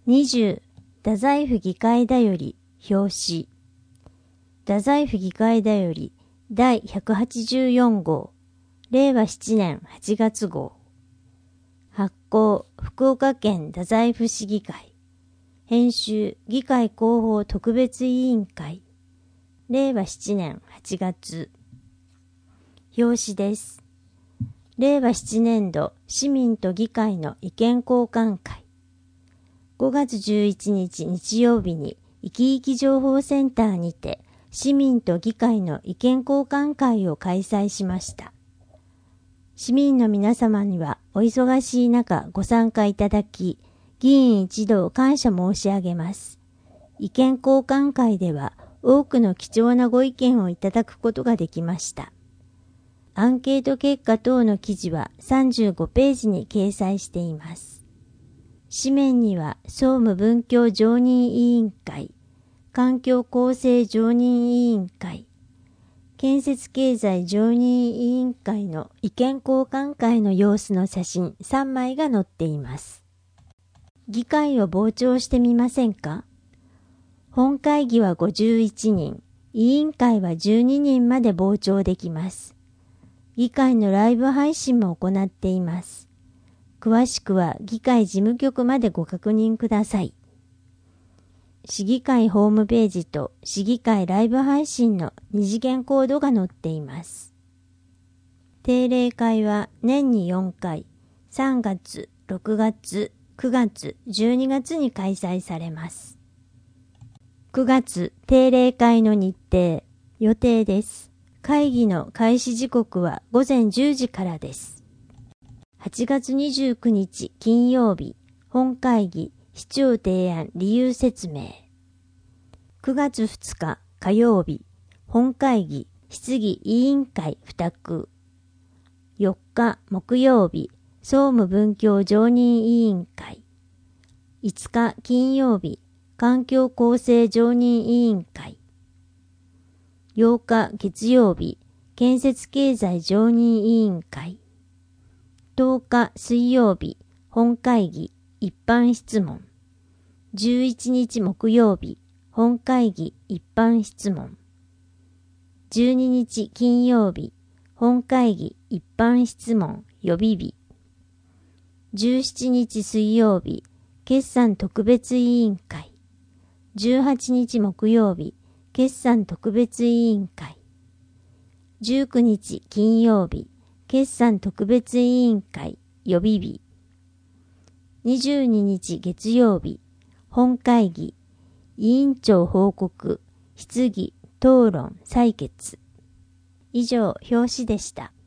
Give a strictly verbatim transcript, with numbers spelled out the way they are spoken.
にじゅう、太宰府議会だより、表紙。太宰府議会だより、第ひゃくはちじゅうよん号、れいわしちねんはちがつ号。発行、福岡県太宰府市議会。編集、議会広報特別委員会。れいわしちねんはちがつ。表紙です。れいわななねん度市民と議会の意見交換会。ごがつじゅういちにち日曜日にいきいき情報センターにて市民と議会の意見交換会を開催しました。市民の皆様にはお忙しい中ご参加いただき、議員一同感謝申し上げます。意見交換会では多くの貴重なご意見をいただくことができました。アンケート結果等の記事はさんじゅうごページに掲載しています。紙面には総務文教常任委員会、環境構成常任委員会、建設経済常任委員会の意見交換会の様子の写真さんまいが載っています。議会を傍聴してみませんか？本会議はごじゅういちにん、委員会はじゅうににんまで傍聴できます。議会のライブ配信も行っています。詳しくは議会事務局までご確認ください。市議会ホームページと市議会ライブ配信の二次元コードが載っています。定例会は年によんかい、さんがつ、ろくがつ、くがつ、じゅうにがつに開催されます。くがつ定例会の日程、予定です。会議の開始時刻はごぜんじゅうじからです。はちがつにじゅうくにち金曜日、本会議、市長提案理由説明。くがつふつか火曜日、本会議、質疑委員会付託。よっか木曜日、総務文教常任委員会。いつか金曜日、環境構成常任委員会。ようか月曜日、建設経済常任委員会。とおか水曜日、本会議、一般質問。じゅういちにち木曜日、本会議、一般質問。じゅうににち金曜日、本会議、一般質問、予備日。じゅうしちにち水曜日、決算特別委員会。じゅうはちにち木曜日、決算特別委員会。じゅうくにち金曜日、決算特別委員会予備日。にじゅうににち月曜日、本会議、委員長報告、質疑、討論、採決。以上、表紙でした。